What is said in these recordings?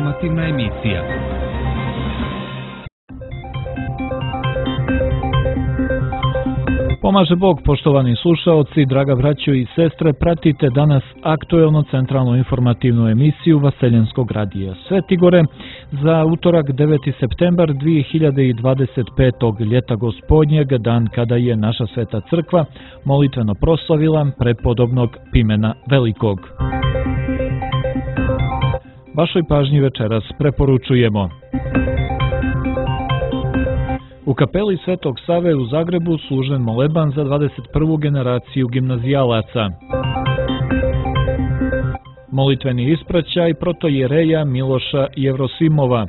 Informativna emisija. Pomaže Bog, poštovani slušaoci, draga braćo i sestre, pratite danas aktuelno centralnu informativnu emisiju Vaseljenskog radija Svetigore za utorak 9. septembar 2025. ljeta gospodnjeg, dan kada je naša Sveta Crkva molitveno proslavila prepodobnog Pimena Velikog. Vašoj pažnji večeras preporučujemo. U kapeli Svetog Save u Zagrebu služen moleban za 21. generaciju gimnazijalaca. Molitveni ispraćaj protojereja Miloša Jevrosimova.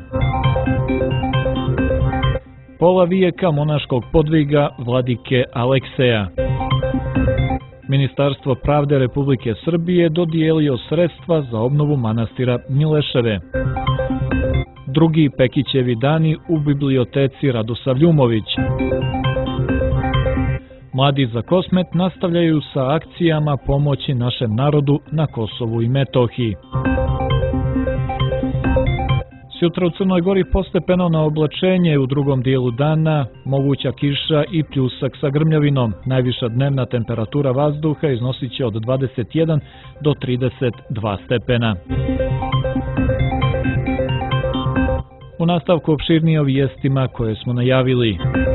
Pola vijeka monaškog podviga vladike Alekseja. Ministarstvo pravde Republike Srbije dodijelio sredstva za obnovu manastira Mileševe. Drugi Pekićevi dani u biblioteci Radosav Ljumović. Mladi za Kosmet nastavljaju sa akcijama pomoći našem narodu na Kosovu i Metohiji. Sutra u Crnoj Gori postepeno na oblačenje, u drugom dijelu dana moguća kiša i pljusak sa grmljavinom. Najviša dnevna temperatura vazduha iznosit će od 21 do 32 stepena. U nastavku opširnije o vijestima koje smo najavili.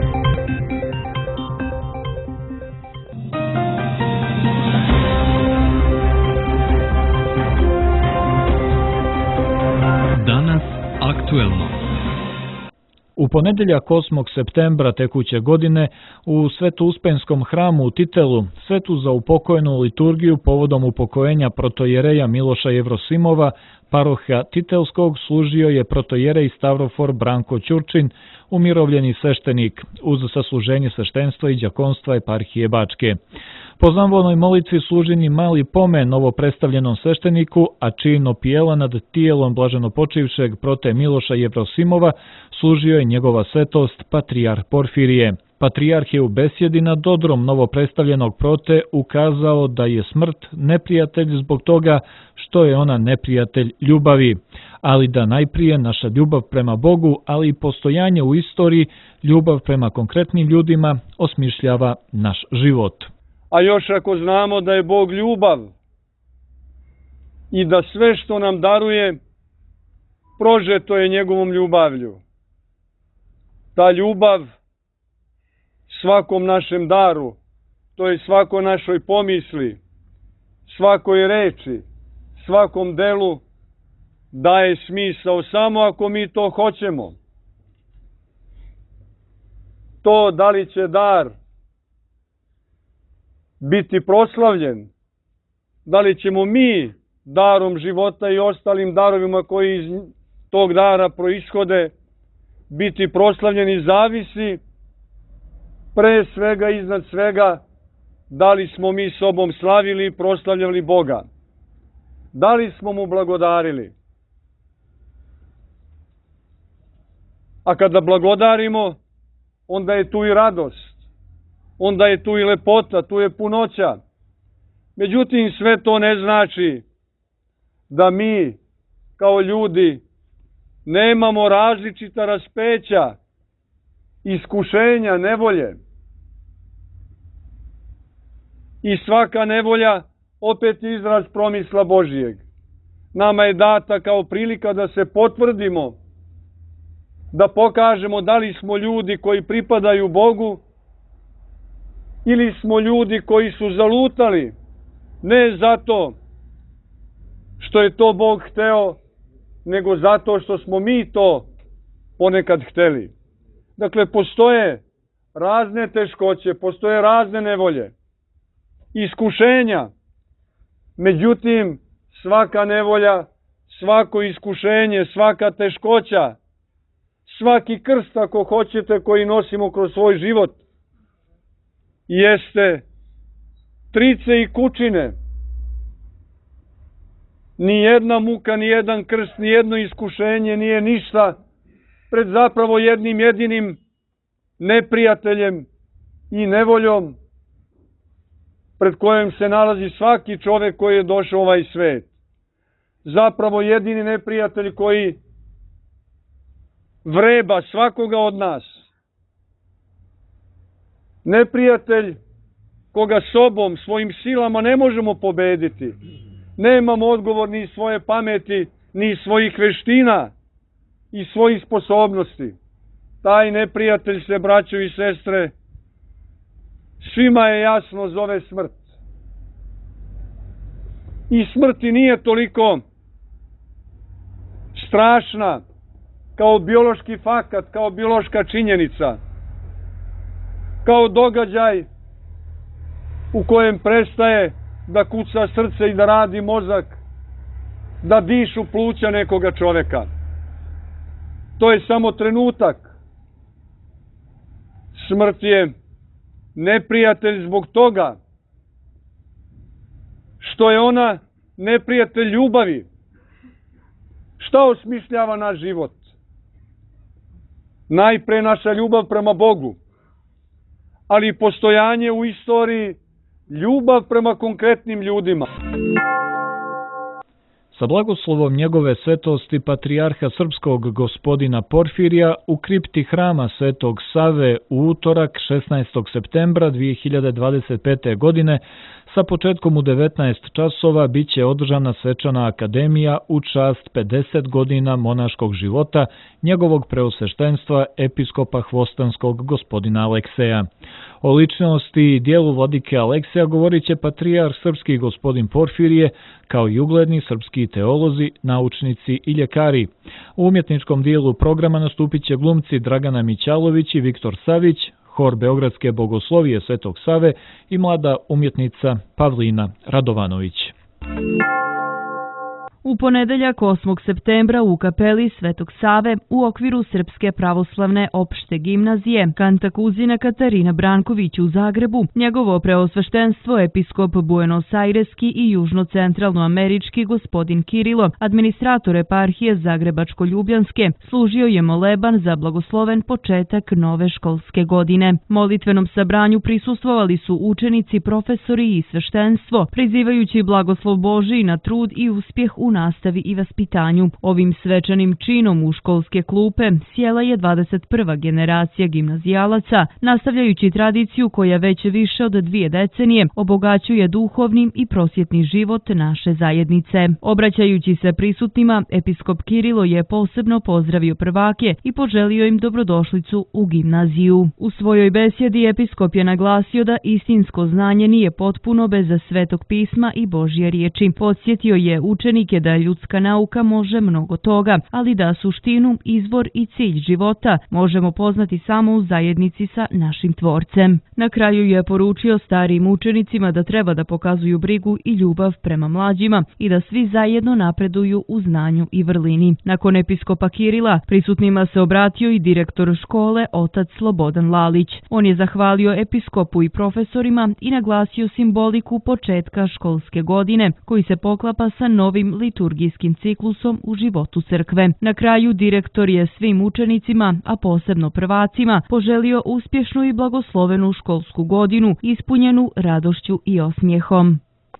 Danas aktuelno. U ponedjeljak 8. septembra tekuće godine u Sveto-Uspenskom hramu u Titelu svetu za upokojenu liturgiju povodom upokojenja protojereja Miloša Jevrosimova paroha Titelskog služio je protojerej Stavrofor Branko Ćurčin, umirovljeni sveštenik, uz sasluženje sveštenstva i đakonstva eparhije Bačke. Po zamvolnoj molitvi služen je mali pomen novopredstavljenom svešteniku, a čin opijela nad tijelom blaženopočivšeg prote Miloša Jevrosimova služio je njegova svetost patrijarh Porfirije. Patrijarh je u besjedi nad odrom novopredstavljenog prote ukazao da je smrt neprijatelj zbog toga što je ona neprijatelj ljubavi, ali da najprije naša ljubav prema Bogu, ali i postojanje u istoriji, ljubav prema konkretnim ljudima osmišljava naš život. A još ako znamo da je Bog ljubav i da sve što nam daruje prožeto je njegovom ljubavlju. Ta ljubav svakom našem daru, to je svakoj našoj pomisli, svakoj reči, svakom delu daje smisao samo ako mi to hoćemo. To da li će dar biti proslavljen, da li ćemo mi darom života i ostalim darovima koji iz tog dara proishode biti proslavljeni, zavisi pre svega, iznad svega, da li smo mi sobom slavili i proslavljali Boga. Da li smo mu blagodarili. A kada blagodarimo, onda je tu i radost, onda je tu i lepota, tu je punoća. Međutim, sve to ne znači da mi kao ljudi nemamo različita raspeća, iskušenja, nevolje. I svaka nevolja opet izraz promisla Božijeg. Nama je data kao prilika da se potvrdimo, da pokažemo da li smo ljudi koji pripadaju Bogu ili smo ljudi koji su zalutali, ne zato što je to Bog hteo, nego zato što smo mi to ponekad hteli. Dakle, postoje razne teškoće, postoje razne nevolje, iskušenja. Međutim, svaka nevolja, svako iskušenje, svaka teškoća, svaki krst, ako hoćete, koji nosimo kroz svoj život, jeste trice i kučine. Nijedna muka, nijedan krst, nijedno iskušenje nije ništa pred zapravo jednim jedinim neprijateljem i nevoljom pred kojim se nalazi svaki čovjek koji je došao u ovaj svet. Zapravo jedini neprijatelj koji vreba svakoga od nas. Neprijatelj koga sobom, svojim silama ne možemo pobediti. Nemamo odgovor ni svoje pameti, ni svojih veština i svojih sposobnosti. Taj neprijatelj se, braćo i sestre, svima je jasno zove smrt. I smrti nije toliko strašna kao biološki fakat, kao biološka činjenica, kao događaj u kojem prestaje da kuca srce i da radi mozak, da dišu pluća nekoga čoveka. To je samo trenutak. Smrt je neprijatelj zbog toga što je ona neprijatelj ljubavi. Šta osmišljava naš život? Najpre naša ljubav prema Bogu, ali i postojanje u istoriji, ljubav prema konkretnim ljudima. Sa blagoslovom njegove svetosti patrijarha srpskog gospodina Porfirija u kripti hrama Svetog Save u utorak 16. septembra 2025. godine sa početkom u 19 časova biće održana svečana akademija u čast 50 godina monaškog života njegovog preosveštenstva episkopa Hvostanskog gospodina Alekseja. O ličnosti i dijelu vladike Alekseja govorit će patrijarh srpski gospodin Porfirije, kao i ugledni srpski teolozi, naučnici i ljekari. U umjetničkom dijelu programa nastupit će glumci Dragana Mićalović i Viktor Savić, hor Beogradske bogoslovije Svetog Save i mlada umjetnica Pavlina Radovanović. U ponedeljak 8. septembra u kapeli Svetog Save u okviru Srpske pravoslavne opšte gimnazije Kantakuzina Katarina Branković u Zagrebu, njegovo preosveštenstvo episkop Buenos Aireski i južno-centralnoamerički gospodin Kirilo, administrator eparhije Zagrebačko-Ljubljanske, služio je moleban za blagosloven početak nove školske godine. Molitvenom sabranju prisustvovali su učenici, profesori i sveštenstvo, prizivajući blagoslov Božiji na trud i uspjeh u nastavi i vaspitanju. Ovim svečanim činom u školske klupe sjela je 21. generacija gimnazijalaca, nastavljajući tradiciju koja već više od 2 decenije obogaćuje duhovni i prosvjetni život naše zajednice. Obraćajući se prisutnima, episkop Kirilo je posebno pozdravio prvake i poželio im dobrodošlicu u gimnaziju. U svojoj besjedi episkop je naglasio da istinsko znanje nije potpuno bez Svetog pisma i Božje riječi. Podsjetio je učenike da ljudska nauka može mnogo toga, ali da suštinu, izvor i cilj života možemo poznati samo u zajednici sa našim Tvorcem. Na kraju je poručio starijim učenicima da treba da pokazuju brigu i ljubav prema mlađima i da svi zajedno napreduju u znanju i vrlini. Nakon episkopa Kirila, prisutnima se obratio i direktor škole, otac Slobodan Lalić. On je zahvalio episkopu i profesorima i naglasio simboliku početka školske godine, koji se poklapa sa novim liturgijskim ciklusom u životu crkve. Na kraju direktor je svim učenicima, a posebno prvacima, poželio uspješnu i blagoslovenu školsku godinu, ispunjenu radošću i osmijehom.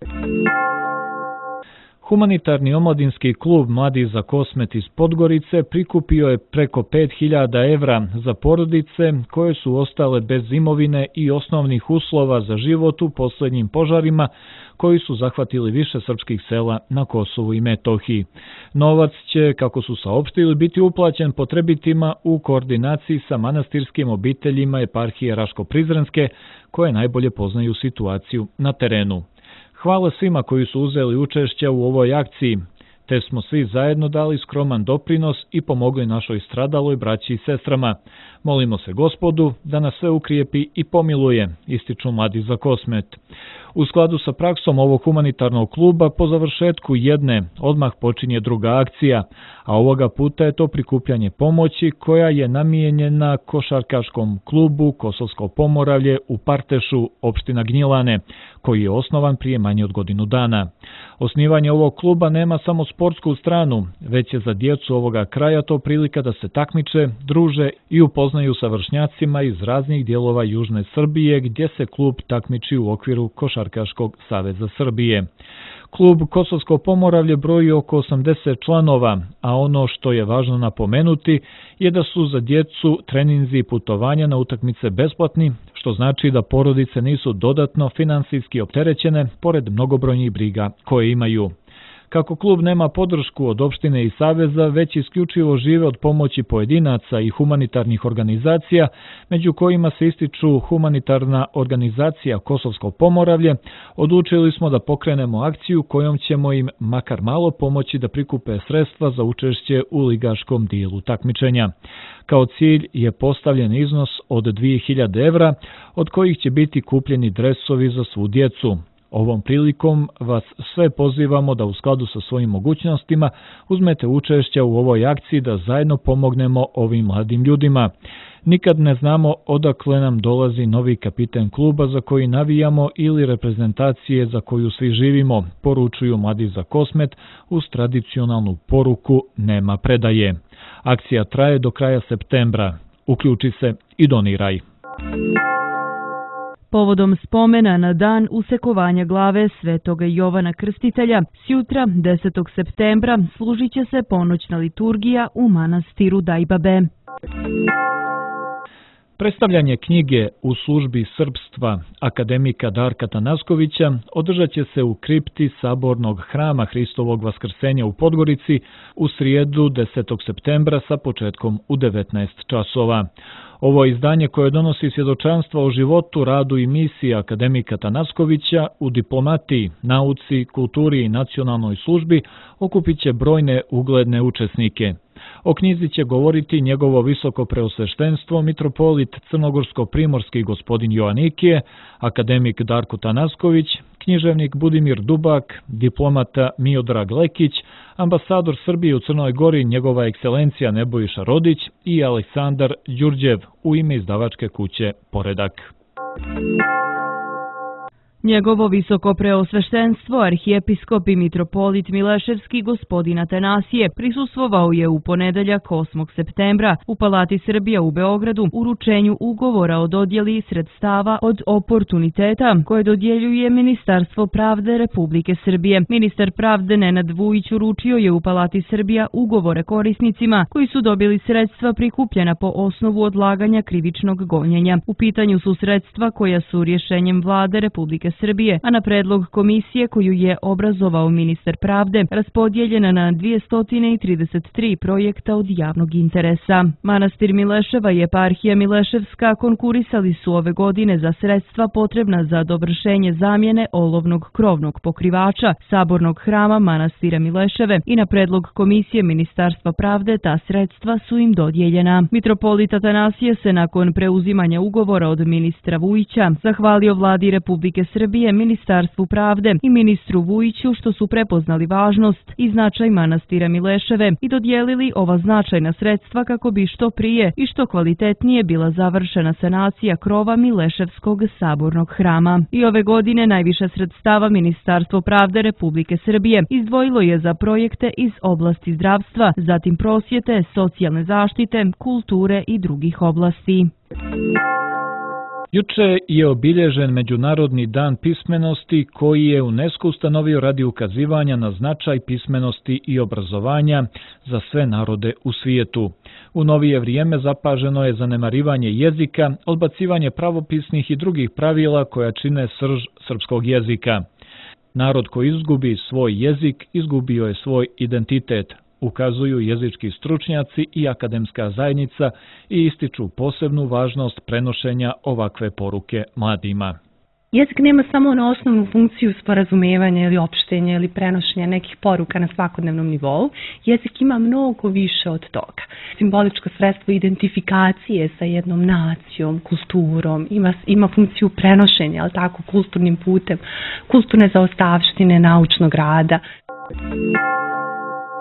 Humanitarni omladinski klub Mladi za Kosmet iz Podgorice prikupio je preko 5.000 evra za porodice koje su ostale bez imovine i osnovnih uslova za život u posljednjim požarima koji su zahvatili više srpskih sela na Kosovu i Metohiji. Novac će, kako su saopštili, biti uplaćen potrebitima u koordinaciji sa manastirskim obiteljima eparhije Raško-Prizrenske, koje najbolje poznaju situaciju na terenu. Hvala svima koji su uzeli učešća u ovoj akciji, te smo svi zajedno dali skroman doprinos i pomogli našoj stradaloj braći i sestrama. Molimo se Gospodu da nas sve ukrijepi i pomiluje, ističu Mladi za Kosmet. U skladu sa praksom ovog humanitarnog kluba, po završetku jedne odmah počinje druga akcija, a ovoga puta je to prikupljanje pomoći koja je namijenjena košarkaškom klubu Kosovsko Pomoravlje u Partešu, opština Gnjilane, koji je osnovan prije manje od godinu dana. Osnivanje ovog kluba nema samo sportsku stranu, već je za djecu ovoga kraja to prilika da se takmiče, druže i upoznaju sa vršnjacima iz raznih dijelova Južne Srbije, gdje se klub takmiči u okviru Košarkaškog saveza Srbije. Klub Kosovsko Pomoravlje broji oko 80 članova, a ono što je važno napomenuti je da su za djecu treninzi i putovanja na utakmice besplatni, što znači da porodice nisu dodatno finansijski opterećene pored mnogobrojnih briga koje imaju. Kako klub nema podršku od opštine i saveza, već isključivo žive od pomoći pojedinaca i humanitarnih organizacija, među kojima se ističu humanitarna organizacija Kosovsko Pomoravlje, odlučili smo da pokrenemo akciju kojom ćemo im makar malo pomoći da prikupe sredstva za učešće u ligaškom dijelu takmičenja. Kao cilj je postavljen iznos od 2000 evra, od kojih će biti kupljeni dresovi za svu djecu. Ovom prilikom vas sve pozivamo da u skladu sa svojim mogućnostima uzmete učešća u ovoj akciji da zajedno pomognemo ovim mladim ljudima. Nikad ne znamo odakle nam dolazi novi kapiten kluba za koji navijamo ili reprezentacije za koju svi živimo, poručuju mladi za Kosmet uz tradicionalnu poruku nema predaje. Akcija traje do kraja septembra. Uključi se i doniraj. Povodom spomena na dan usekovanja glave Svetoga Jovana Krstitelja, sjutra 10. septembra služit će se ponoćna liturgija u manastiru Dajbabe. Predstavljanje knjige U službi srpstva akademika Darka Tanaskovića održat će se u kripti Sabornog hrama Hristovog Vaskrsenja u Podgorici u srijedu 10. septembra sa početkom u 19 časova. Ovo izdanje koje donosi svjedočanstva o životu, radu i misiji akademika Tanaskovića u diplomatiji, nauci, kulturi i nacionalnoj službi okupit će brojne ugledne učesnike. O knjizi će govoriti njegovo visoko preosveštenstvo mitropolit crnogorsko-primorski gospodin Joanikije, akademik Darko Tanasković, književnik Budimir Dubak, diplomata Miodrag Lekić, ambasador Srbije u Crnoj Gori njegova ekscelencija Nebojša Rodić i Aleksandar Đurđev u ime izdavačke kuće Poredak. Njegovo visoko preosveštenstvo, arhijepiskop i mitropolit Mileševski gospodin Atanasije prisustvovao je u ponedeljak 8. septembra u Palati Srbija u Beogradu uručenju ugovora o dodjeli sredstava od oportuniteta koje dodjeljuje Ministarstvo pravde Republike Srbije. Ministar pravde Nenad Vujić uručio je u Palati Srbija ugovore korisnicima koji su dobili sredstva prikupljena po osnovu odlaganja krivičnog gonjenja. U pitanju su sredstva koja su rješenjem vlade Republike Srbije, a na predlog komisije koju je obrazovao ministar pravde, raspodijeljena na 233 projekta od javnog interesa. Manastir Mileševa i eparhija Mileševska konkurisali su ove godine za sredstva potrebna za dovršenje zamjene olovnog krovnog pokrivača Sabornog hrama manastira Mileševe i na predlog komisije Ministarstva pravde ta sredstva su im dodijeljena. Mitropolit Atanasije se nakon preuzimanja ugovora od ministra Vujića zahvalio vladi Republike Srbije, Ministarstvu pravde i ministru Vujiću što su prepoznali važnost i značaj manastira Mileševe i dodijelili ova značajna sredstva kako bi što prije i što kvalitetnije bila završena sanacija krova Mileševskog sabornog hrama. I ove godine najviše sredstava Ministarstvo pravde Republike Srbije izdvojilo je za projekte iz oblasti zdravstva, zatim prosvjete, socijalne zaštite, kulture i drugih oblasti. Juče je obilježen Međunarodni dan pismenosti koji je UNESCO ustanovio radi ukazivanja na značaj pismenosti i obrazovanja za sve narode u svijetu. U novije vrijeme zapaženo je zanemarivanje jezika, odbacivanje pravopisnih i drugih pravila koja čine srž srpskog jezika. Narod koji izgubi svoj jezik, izgubio je svoj identitet, ukazuju jezički stručnjaci i akademska zajednica i ističu posebnu važnost prenošenja ovakve poruke mladima. Jezik nema samo na osnovnu funkciju sporazumevanja ili opštenja ili prenošenja nekih poruka na svakodnevnom nivou. Jezik ima mnogo više od toga. Simboličko sredstvo identifikacije sa jednom nacijom, kulturom, ima funkciju prenošenja, ali tako, kulturnim putem, kulturne zaostavštine, naučnog rada.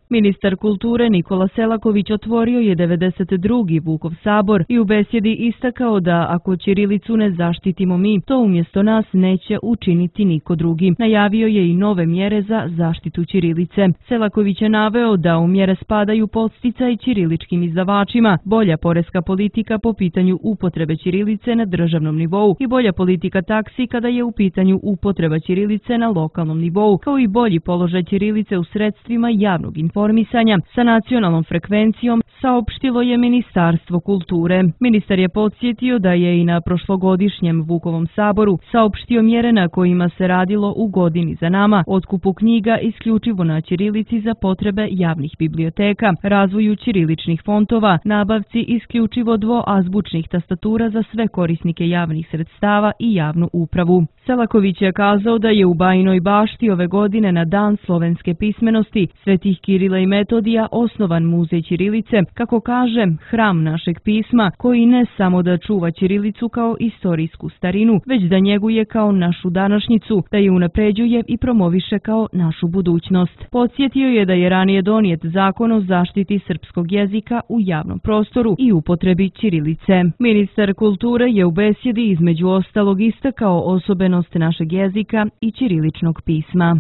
Ministar kulture Nikola Selaković otvorio je 92. Vukov sabor i u besjedi istakao da ako ćirilicu ne zaštitimo mi, to umjesto nas neće učiniti niko drugi. Najavio je i nove mjere za zaštitu ćirilice. Selaković je naveo da u mjere spadaju podsticaj ćiriličkim izdavačima, bolja poreska politika po pitanju upotrebe ćirilice na državnom nivou i bolja politika taksi kada je u pitanju upotreba ćirilice na lokalnom nivou, kao i bolji položaj ćirilice u sredstvima javnog informisanja sa nacionalnom frekvencijom, saopštilo je Ministarstvo kulture. Ministar je podsjetio da je i na prošlogodišnjem Vukovom saboru saopštio mjere na kojima se radilo u godini za nama, otkupu knjiga isključivo na ćirilici za potrebe javnih biblioteka, razvoju ćiriličnih fontova, nabavci isključivo dvoazbučnih tastatura za sve korisnike javnih sredstava i javnu upravu. Selaković je kazao da je u Bajinoj Bašti ove godine na Dan slovenske pismenosti Svetih Kirila i Metodija osnovan muzej ćirilice, kako kaže, hram našeg pisma, koji ne samo da čuva ćirilicu kao istorijsku starinu, već da njeguje kao našu današnjicu, da je unapređuje i promoviše kao našu budućnost. Podsjetio je da je ranije donijet zakon o zaštiti srpskog jezika u javnom prostoru i upotrebi ćirilice. Ministar kulture je u besjedi između ostalog istakao osobenost našeg jezika i ćiriličnog pisma.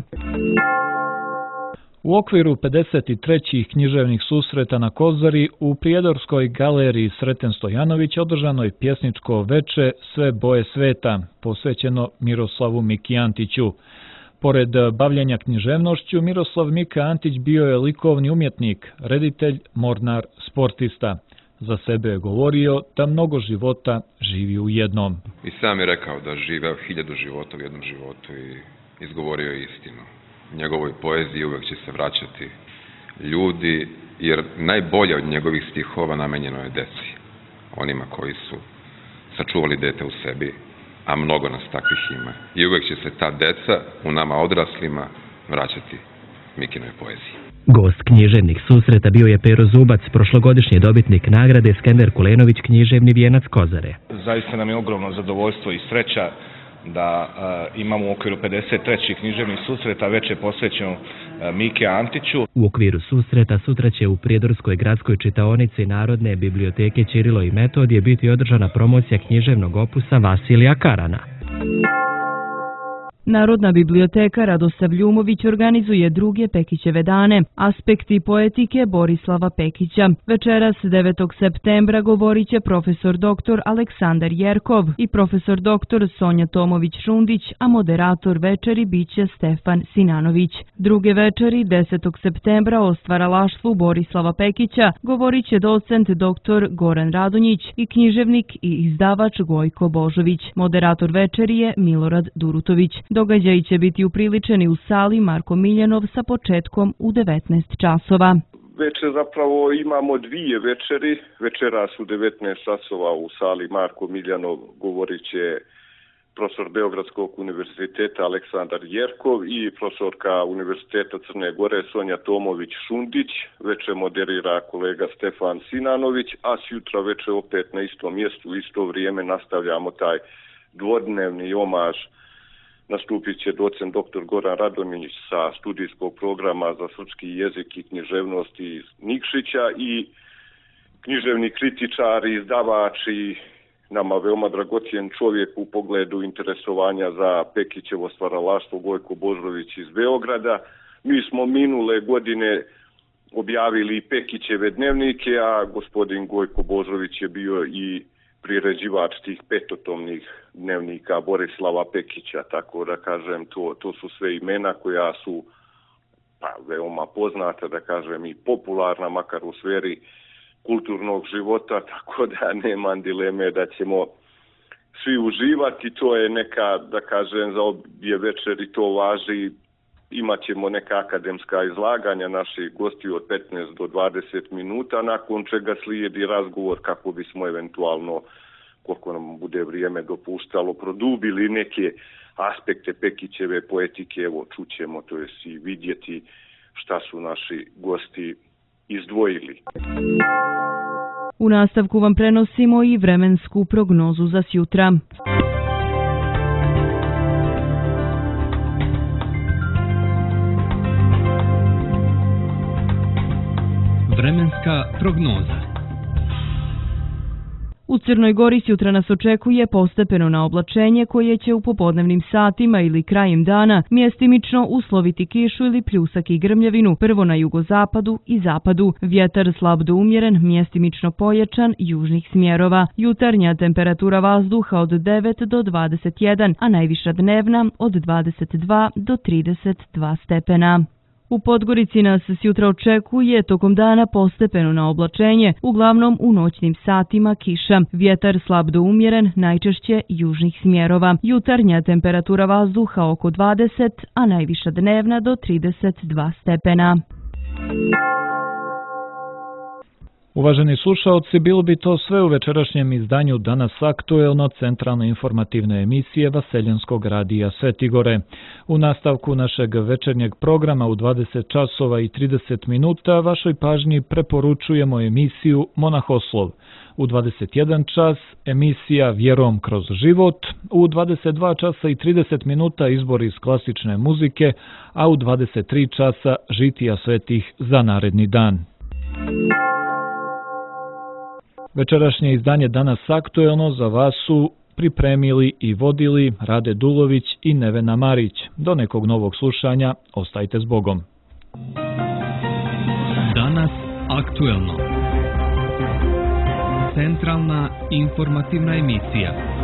U okviru 53. književnih susreta na Kozari u Prijedorskoj galeriji Sreten Stojanović održano je pjesničko veče Sve boje sveta, posvećeno Miroslavu Miki Antiću. Pored bavljenja književnošću, Miroslav Mika Antić bio je likovni umjetnik, reditelj, mornar, sportista. Za sebe je govorio da mnogo života živi u jednom. I sam je rekao da živeo 1000 života u jednom životu i izgovorio je istinu. U njegovoj poeziji uvijek će se vraćati ljudi, jer najbolje od njegovih stihova namenjeno je deci. Onima koji su sačuvali dete u sebi, a mnogo nas takvih ima. I uvijek će se ta deca u nama odraslima vraćati Mikinoj poeziji. Gost književnih susreta bio je Pero Zubac, prošlogodišnji dobitnik nagrade Skender Kulenović književni vijenac Kozare. Zaista nam je ogromno zadovoljstvo i sreća da imamo u okviru 53. književnih susreta veče posvećeno Miki Antiću. U okviru susreta sutra će u Prijedorskoj gradskoj čitaonici Narodne biblioteke Ćirilo i Metodije biti održana promocija književnog opusa Vasilija Karana. Narodna biblioteka Radosav Ljumović organizuje druge Pekićeve dane, aspekti poetike Borislava Pekića. Večeras 9. septembra govorit će profesor dr. Aleksandar Jerkov i profesor dr. Sonja Tomović-Šundić, a moderator večeri biće Stefan Sinanović. Druge večeri 10. septembra o stvaralaštvu Borislava Pekića govorit će docent dr. Goran Radonjić i književnik i izdavač Gojko Božović. Moderator večeri je Milorad Durutović. Događaji će biti upriličeni u sali Marko Miljanov sa početkom u 19 časova. Večer zapravo imamo dvije večeri. Večeras u 19 časova u sali Marko Miljanov govorit će profesor Beogradskog univerziteta Aleksandar Jerkov i profesorka Univerziteta Crne Gore Sonja Tomović-Šundić. Večer moderira kolega Stefan Sinanović, a sjutra večer opet na istom mjestu u isto vrijeme nastavljamo taj dvodnevni omaž. Nastupit će docent dr. Goran Radonjić sa studijskog programa za srpski jezik i književnost iz Nikšića i književni kritičar, izdavač i nama veoma dragocjen čovjek u pogledu interesovanja za Pekićevo stvaralaštvo Gojko Božović iz Beograda. Mi smo minule godine objavili Pekićeve dnevnike, a gospodin Gojko Božović je bio i priređivač tih petotomnih dnevnika Borislava Pekića, tako da kažem, to su sve imena koja su veoma poznata, da kažem, i popularna, makar u sferi kulturnog života, tako da nemam dileme da ćemo svi uživati. To je neka, da kažem, za obje večeri to važi. Imaćemo neka akademska izlaganja naših gostiju od 15 do 20 minuta, nakon čega slijedi razgovor kako bismo eventualno, koliko nam bude vrijeme dopuštalo, produbili neke aspekte Pekićeve poetike. Evo, čućemo, to je i vidjeti šta su naši gosti izdvojili. U nastavku vam prenosimo i vremensku prognozu za sjutra. Vremenska prognoza. U Crnoj Gori sutra nas očekuje postepeno naoblačenje koje će u popodnevnim satima ili krajem dana mjestimično usloviti kišu ili pljusak i grmljavinu, prvo na jugozapadu i zapadu. Vjetar slab do umjeren, mjestimično pojačan, južnih smjerova. Jutarnja temperatura vazduha od 9 do 21, a najviša dnevna od 22 do 32 stepena. U Podgorici nas sjutra očekuje tokom dana postepeno naoblačenje, uglavnom u noćnim satima kiša. Vjetar slab do umjeren, najčešće južnih smjerova. Jutarnja temperatura vazduha oko 20, a najviša dnevna do 32 stepena. Uvaženi slušaoci, bilo bi to sve u večerašnjem izdanju Danas aktuelno centralne informativne emisije Vaseljenskog radija Svetigore. U nastavku našeg večernjeg programa u 20 časova i 30 minuta vašoj pažnji preporučujemo emisiju Monahoslov. U 21 čas emisija Vjerom kroz život, u 22 časa i 30 minuta izbor iz klasične muzike, a u 23 časa žitija svetih za naredni dan. Večerašnje izdanje Danas aktuelno za vas su pripremili i vodili Rade Dulović i Nevena Marić. Do nekog novog slušanja, ostajte s Bogom. Danas aktuelno. Centralna informativna emisija.